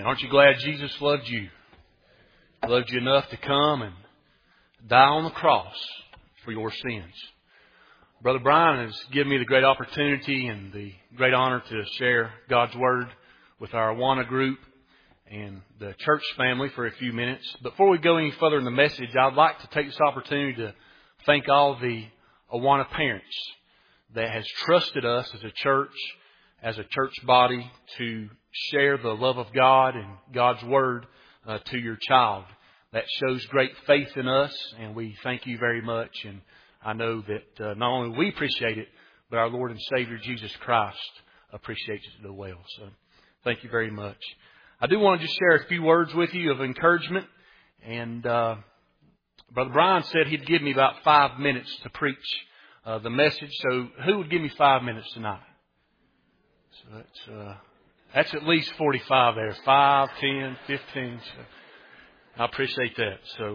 Amen. Aren't you glad Jesus loved you? He loved you enough to come and die on the cross for your sins. Brother Brian has given me the great opportunity and the great honor to share God's Word with our Awana group and the church family for a few minutes. Before we go any further in the message, I'd like to take this opportunity to thank all the Awana parents that has trusted us as a church body, to share the love of God and God's Word to your child. That shows great faith in us, and we thank you very much. And I know that not only we appreciate it, but our Lord and Savior Jesus Christ appreciates it as well. So thank you very much. I do want to just share a few words with you of encouragement. And Brother Brian said he'd give me about 5 minutes to preach the message. So who would give me 5 minutes tonight? So that's at least 45 there. 5, 10, 15. So I appreciate that. So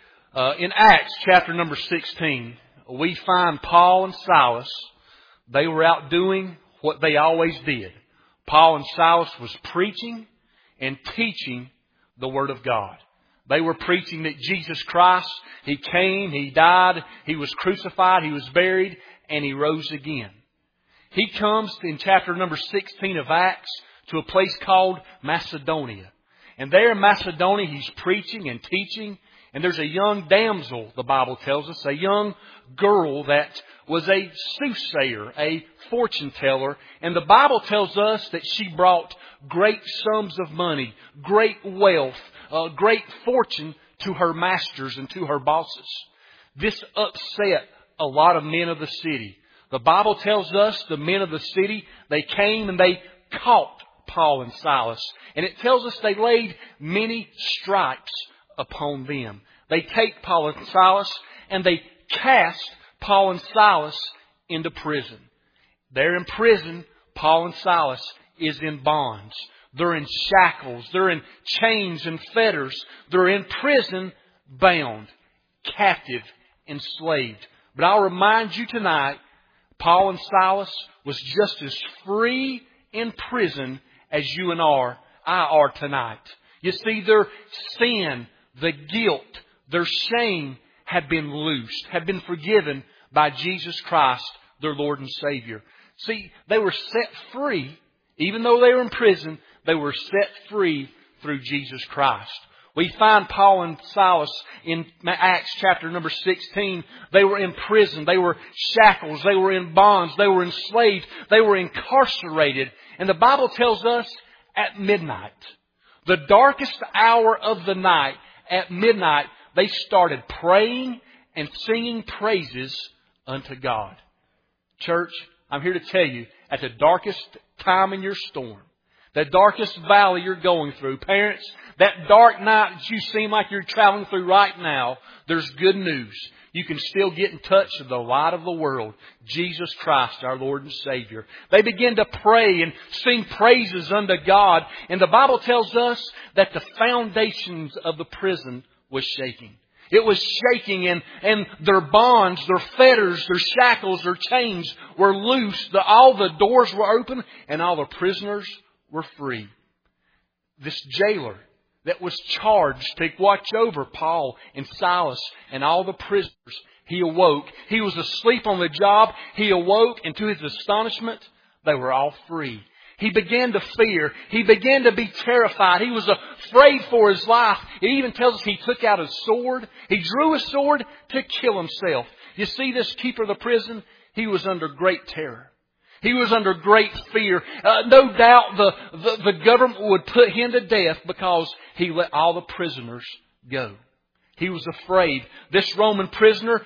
in Acts chapter number 16, we find Paul and Silas. They were out doing what they always did. Paul and Silas was preaching and teaching the Word of God. They were preaching that Jesus Christ, He came, He died, He was crucified, He was buried, and He rose again. He comes in chapter number 16 of Acts to a place called Macedonia. And there in Macedonia, He's preaching and teaching. And there's a young damsel, the Bible tells us, a young girl that was a soothsayer, a fortune teller. And the Bible tells us that she brought great sums of money, great wealth, great fortune to her masters and to her bosses. This upset a lot of men of the city. The Bible tells us the men of the city, they came and they caught Paul and Silas. And it tells us they laid many stripes upon them. They take Paul and Silas and they cast Paul and Silas into prison. They're in prison. Paul and Silas is in bonds. They're in shackles. They're in chains and fetters. They're in prison, bound, captive, enslaved. But I'll remind you tonight, Paul and Silas was just as free in prison as you and I are tonight. You see, their sin, the guilt, their shame had been loosed, had been forgiven by Jesus Christ, their Lord and Savior. See, they were set free. Even though they were in prison, they were set free through Jesus Christ. We find Paul and Silas in Acts chapter number 16. They were in prison. They were shackles. They were in bonds. They were enslaved. They were incarcerated. And the Bible tells us at midnight, the darkest hour of the night, at midnight, they started praying and singing praises unto God. Church, I'm here to tell you, at the darkest time in your storm, the darkest valley you're going through, parents, that dark night that you seem like you're traveling through right now, there's good news. You can still get in touch with the light of the world, Jesus Christ, our Lord and Savior. They begin to pray and sing praises unto God. And the Bible tells us that the foundations of the prison was shaking. It was shaking, and their bonds, their fetters, their shackles, their chains were loose. All the doors were open and all the prisoners were free. This jailer that was charged to watch over Paul and Silas and all the prisoners, he awoke. He was asleep on the job. He awoke, and to his astonishment, they were all free. He began to fear. He began to be terrified. He was afraid for his life. It even tells us he took out his sword. He drew his sword to kill himself. You see, this keeper of the prison, he was under great terror. He was under great fear. No doubt the government would put him to death because he let all the prisoners go. He was afraid. This Roman prisoner,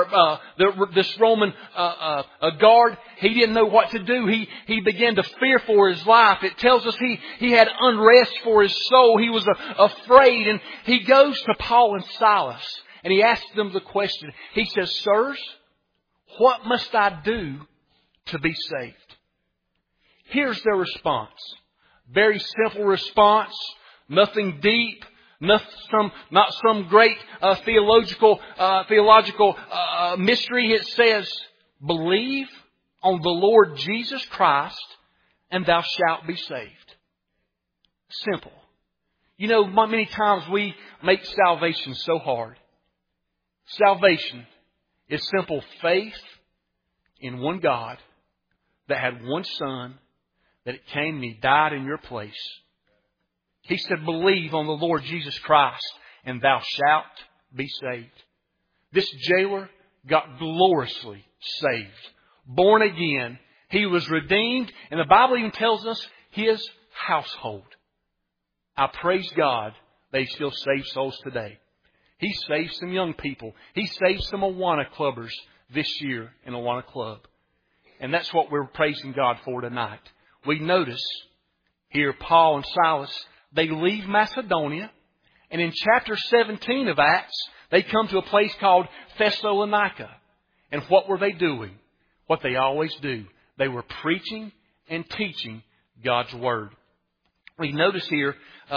this Roman guard, he didn't know what to do. He began to fear for his life. It tells us he had unrest for his soul. He was afraid. And he goes to Paul and Silas and he asks them the question. He says, "Sirs, what must I do to be saved?" Here's their response. Very simple response. Nothing deep. Not some great theological mystery. It says, "Believe on the Lord Jesus Christ, and thou shalt be saved." Simple. You know, many times we make salvation so hard. Salvation is simple faith in one God that had one Son, that it came and He died in your place. He said, believe on the Lord Jesus Christ and thou shalt be saved. This jailer got gloriously saved. Born again. He was redeemed. And the Bible even tells us his household. I praise God that He still saves souls today. He saved some young people. He saved some Awana clubbers this year in Awana Club. And that's what we're praising God for tonight. We notice here Paul and Silas, they leave Macedonia. And in chapter 17 of Acts, they come to a place called Thessalonica. And what were they doing? What they always do. They were preaching and teaching God's Word. We notice here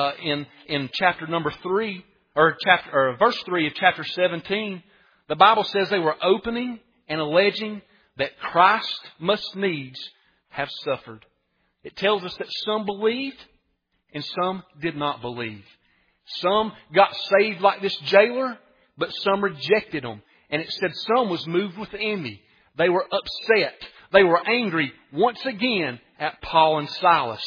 in chapter number 3, or verse 3 of chapter 17, the Bible says they were opening and alleging that Christ must needs have suffered. It tells us that some believed and some did not believe. Some got saved like this jailer, but some rejected Him. And it said some was moved with envy. They were upset. They were angry once again at Paul and Silas.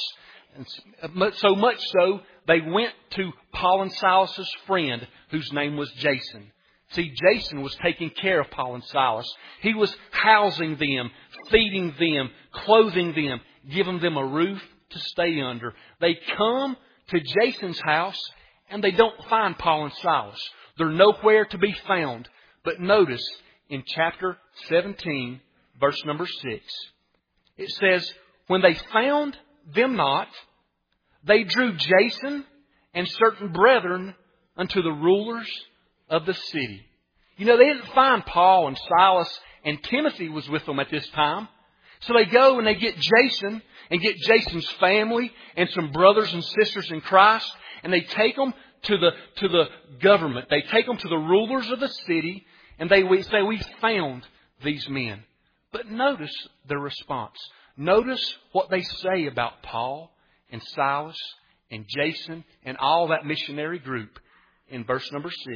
And so much so, they went to Paul and Silas' friend, whose name was Jason. See, Jason was taking care of Paul and Silas. He was housing them, feeding them, clothing them, giving them a roof to stay under. They come to Jason's house and they don't find Paul and Silas. They're nowhere to be found. But notice in chapter 17, verse number 6, it says, when they found them not, they drew Jason and certain brethren unto the rulers of the city. You know, they didn't find Paul and Silas, and Timothy was with them at this time. So they go and they get Jason and get Jason's family and some brothers and sisters in Christ, and they take them to the government. They take them to the rulers of the city, and they say, we found these men. But notice their response. Notice what they say about Paul and Silas and Jason and all that missionary group in verse number 6.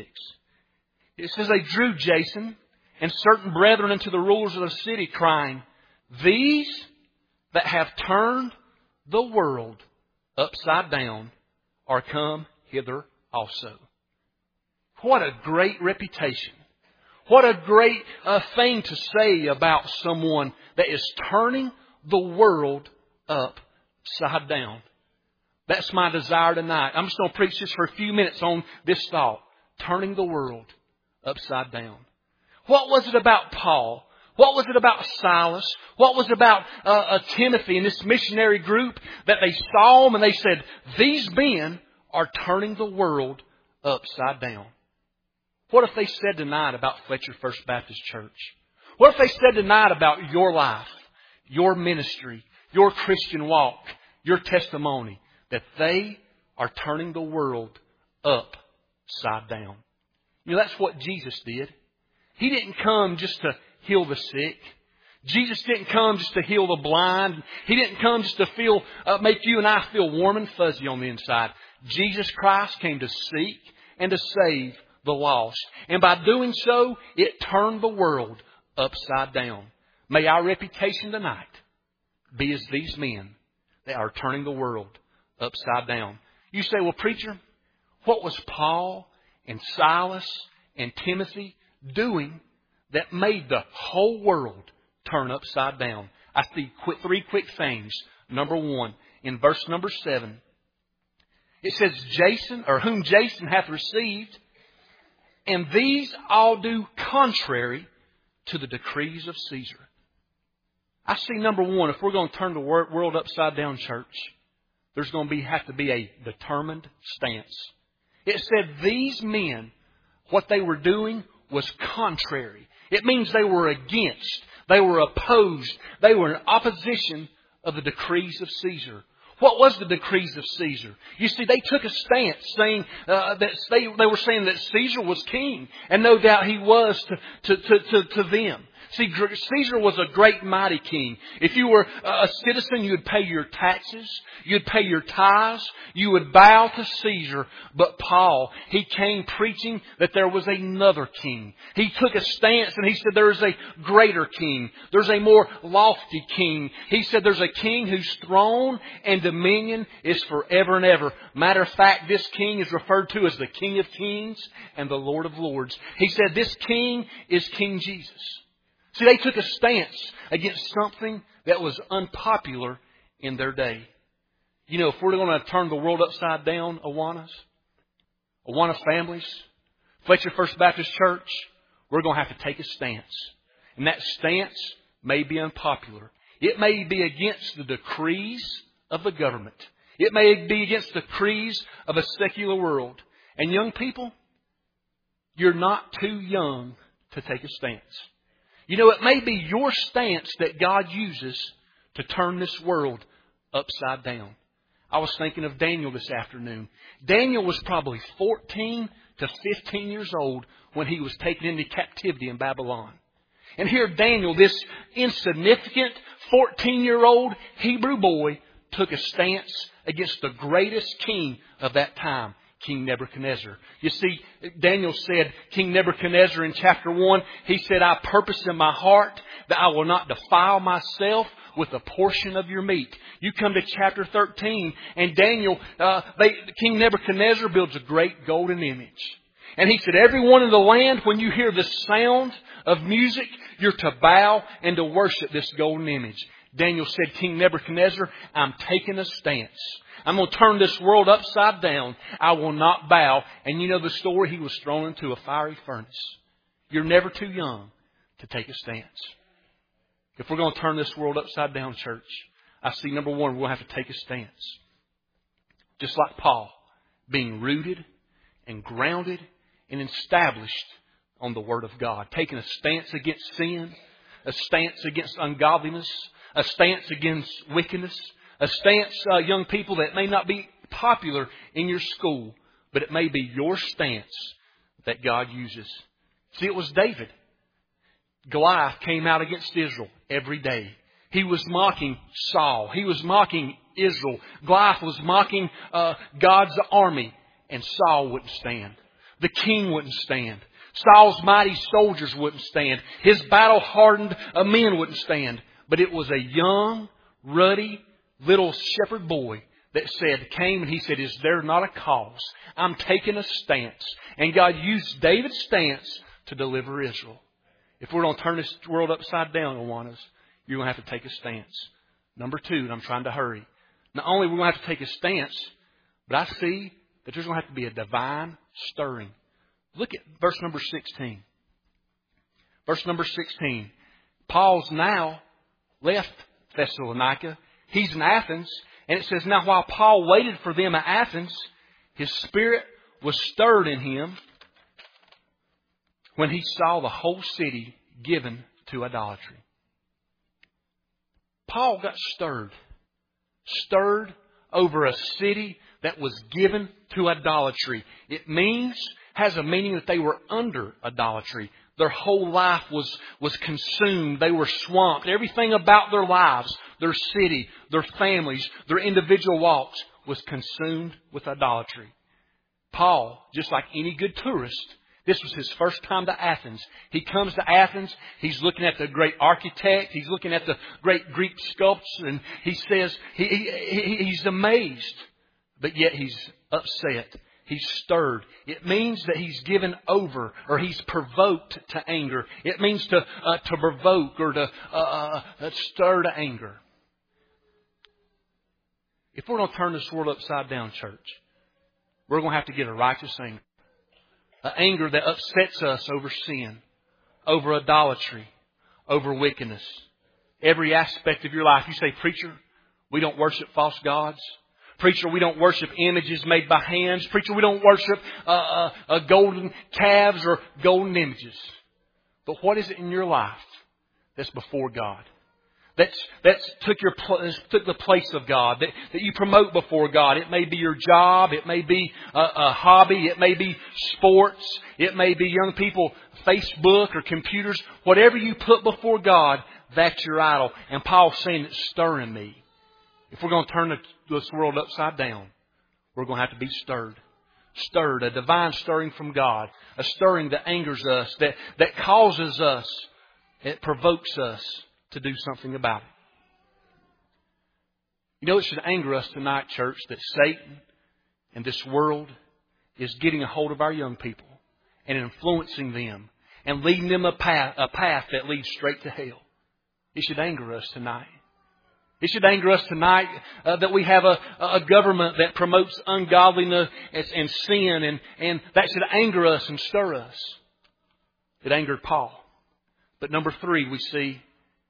It says they drew Jason and certain brethren unto the rulers of the city, crying, these that have turned the world upside down are come hither also. What a great reputation. What a great thing to say about someone that is turning the world upside down. That's my desire tonight. I'm just going to preach this for a few minutes on this thought. Turning the world upside down. What was it about Paul? What was it about Silas? What was it about Timothy and this missionary group that they saw them and they said, these men are turning the world upside down? What if they said tonight about Fletcher First Baptist Church? What if they said tonight about your life, your ministry, your Christian walk, your testimony, that they are turning the world upside down? You know, that's what Jesus did. He didn't come just to heal the sick. Jesus didn't come just to heal the blind. He didn't come just to make you and I feel warm and fuzzy on the inside. Jesus Christ came to seek and to save the lost. And by doing so, it turned the world upside down. May our reputation tonight be as these men that are turning the world upside down. You say, well, preacher, what was Paul and Silas and Timothy doing that made the whole world turn upside down? I see three quick things. Number one, in verse number 7, it says, Jason, or whom Jason hath received, and these all do contrary to the decrees of Caesar. I see number one, if we're going to turn the world upside down, church, there's going to have to be a determined stance. It said these men, what they were doing was contrary. It means they were against, they were opposed, they were in opposition of the decrees of Caesar. What was the decrees of Caesar? You see, they took a stance saying that they were saying that Caesar was king, and no doubt he was to them. See, Caesar was a great mighty king. If you were a citizen, you would pay your taxes. You'd pay your tithes. You would bow to Caesar. But Paul, he came preaching that there was another king. He took a stance and he said there is a greater king. There's a more lofty king. He said there's a king whose throne and dominion is forever and ever. Matter of fact, this king is referred to as the King of Kings and the Lord of Lords. He said this king is King Jesus. See, they took a stance against something that was unpopular in their day. You know, if we're going to turn the world upside down, Awana families, Fletcher First Baptist Church, we're going to have to take a stance. And that stance may be unpopular. It may be against the decrees of the government. It may be against the decrees of a secular world. And young people, you're not too young to take a stance. You know, it may be your stance that God uses to turn this world upside down. I was thinking of Daniel this afternoon. Daniel was probably 14 to 15 years old when he was taken into captivity in Babylon. And here Daniel, this insignificant 14-year-old Hebrew boy, took a stance against the greatest king of that time, King Nebuchadnezzar. You see, Daniel said, King Nebuchadnezzar in chapter 1, he said, I purpose in my heart that I will not defile myself with a portion of your meat. You come to chapter 13, and Daniel, King Nebuchadnezzar builds a great golden image. And he said, everyone in the land, when you hear the sound of music, you're to bow and to worship this golden image. Daniel said, King Nebuchadnezzar, I'm taking a stance. I'm going to turn this world upside down. I will not bow. And you know the story? He was thrown into a fiery furnace. You're never too young to take a stance. If we're going to turn this world upside down, church, I see, number one, we're going to have to take a stance. Just like Paul, being rooted and grounded and established on the Word of God. Taking a stance against sin, a stance against ungodliness, a stance against wickedness, a stance, young people, that may not be popular in your school, but it may be your stance that God uses. See, it was David. Goliath came out against Israel every day. He was mocking Saul. He was mocking Israel. Goliath was mocking God's army. And Saul wouldn't stand. The king wouldn't stand. Saul's mighty soldiers wouldn't stand. His battle-hardened men wouldn't stand. But it was a young, ruddy, little shepherd boy that came and he said, is there not a cause? I'm taking a stance. And God used David's stance to deliver Israel. If we're going to turn this world upside down, Awanas, you're going to have to take a stance. Number two, and I'm trying to hurry. Not only are we going to have to take a stance, but I see that there's going to have to be a divine stirring. Look at verse number 16. Verse number 16. Paul's now left Thessalonica. He's in Athens. And it says, now while Paul waited for them at Athens, his spirit was stirred in him when he saw the whole city given to idolatry. Paul got stirred. Stirred over a city that was given to idolatry. It has a meaning that they were under idolatry. Their whole life was consumed. They were swamped. Everything about their lives, their city, their families, their individual walks was consumed with idolatry. Paul, just like any good tourist, this was his first time to Athens. He comes to Athens. He's looking at the great architect. He's looking at the great Greek sculptures. And he says he's amazed. But yet he's upset. He's stirred. It means that he's given over, or he's provoked to anger. It means to provoke or to stir to anger. If we're going to turn this world upside down, church, we're going to have to get a righteous anger. An anger that upsets us over sin, over idolatry, over wickedness. Every aspect of your life. You say, preacher, we don't worship false gods. Preacher, we don't worship images made by hands. Preacher, we don't worship golden calves or golden images. But what is it in your life that's before God? that's took the place of God, that you promote before God. It may be your job, it may be a hobby, it may be sports, it may be young people, Facebook or computers. Whatever you put before God, that's your idol. And Paul's saying it's stirring me. If we're going to turn this world upside down, we're going to have to be stirred. Stirred, a divine stirring from God, a stirring that angers us, that causes us, it provokes us to do something about it. You know, it should anger us tonight, church, that Satan and this world is getting a hold of our young people and influencing them and leading them a path that leads straight to hell. It should anger us tonight. It should anger us tonight that we have a government that promotes ungodliness and sin, and that should anger us and stir us. It angered Paul. But number 3, we see,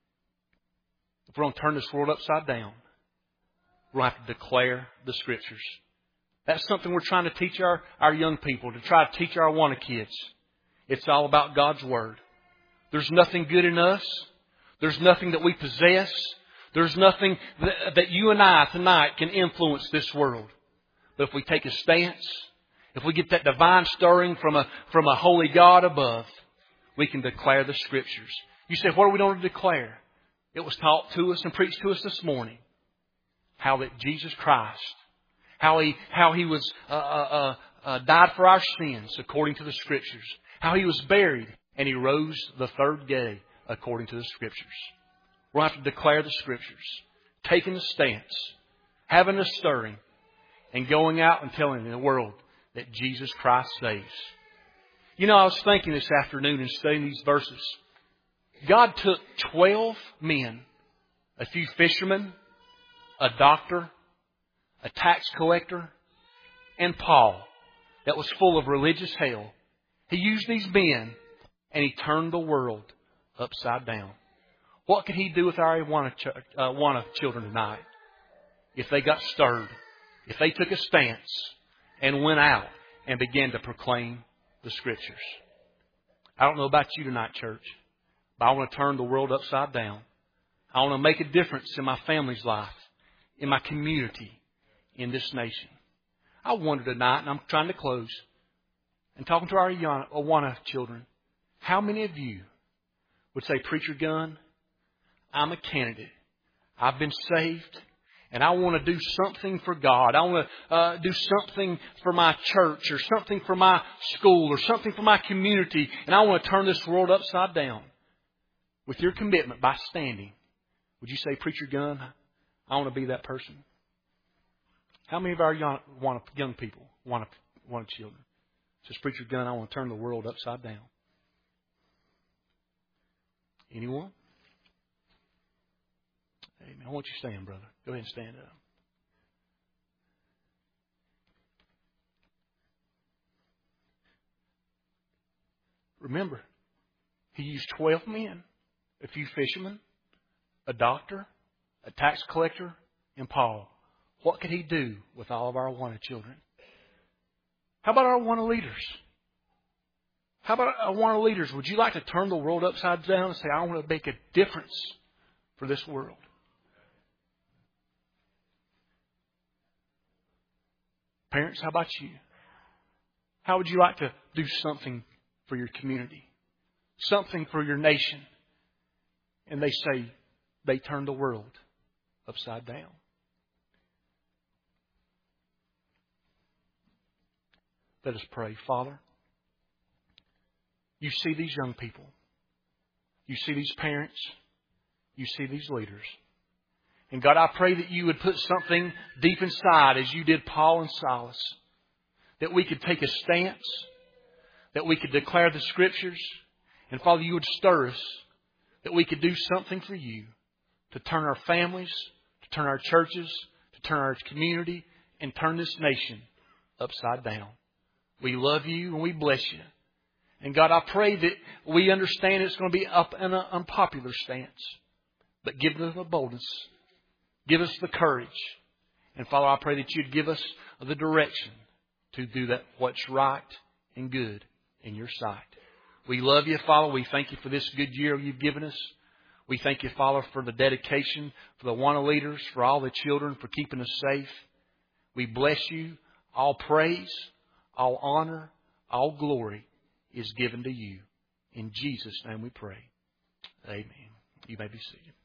if we're going to turn this world upside down, we're going to have to declare the Scriptures. That's something we're trying to teach our young people, to try to teach our Awana kids. It's all about God's Word. There's nothing good in us. There's nothing that we possess. There's nothing that you and I tonight can influence this world. But if we take a stance, if we get that divine stirring from a holy God above, we can declare the Scriptures. You say, what are we going to declare? It was taught to us and preached to us this morning. How that Jesus Christ, how He was died for our sins according to the Scriptures. How He was buried and He rose the 3rd day according to the Scriptures. We'll have to declare the Scriptures, taking a stance, having a stirring, and going out and telling the world that Jesus Christ saves. You know, I was thinking this afternoon in studying these verses. God took 12 men, a few fishermen, a doctor, a tax collector, and Paul, that was full of religious hell. He used these men and He turned the world upside down. What could He do with our Awana children tonight if they got stirred, if they took a stance and went out and began to proclaim the Scriptures? I don't know about you tonight, church, but I want to turn the world upside down. I want to make a difference in my family's life, in my community, in this nation. I wonder tonight, and I'm trying to close, and talking to our Awana children, how many of you would say, Preacher Gunn, I'm a candidate. I've been saved, and I want to do something for God. I want to do something for my church, or something for my school, or something for my community, and I want to turn this world upside down. With your commitment by standing, would you say, Preacher Gunn, I want to be that person? How many of our young people want children? Says, Preacher Gunn, I want to turn the world upside down. Anyone? Amen. I want you to stand, brother. Go ahead and stand up. Remember, He used 12 men, a few fishermen, a doctor, a tax collector, and Paul. What could He do with all of our Awana children? How about our Awana leaders? How about our Awana leaders? Would you like to turn the world upside down and say, I want to make a difference for this world? Parents, how about you? How would you like to do something for your community? Something for your nation? And they say they turn the world upside down. Let us pray. Father, You see these young people. You see these parents. You see these leaders. And God, I pray that You would put something deep inside as You did Paul and Silas. That we could take a stance. That we could declare the Scriptures. And Father, You would stir us. That we could do something for You. To turn our families. To turn our churches. To turn our community. And turn this nation upside down. We love You and we bless You. And God, I pray that we understand it's going to be up in an unpopular stance. But give us the boldness. Give us the courage. And Father, I pray that You'd give us the direction to do that what's right and good in Your sight. We love You, Father. We thank You for this good year You've given us. We thank you, Father, for the dedication, for the Awana leaders, for all the children, for keeping us safe. We bless you. All praise, all honor, all glory is given to you. In Jesus' name we pray. Amen. You may be seated.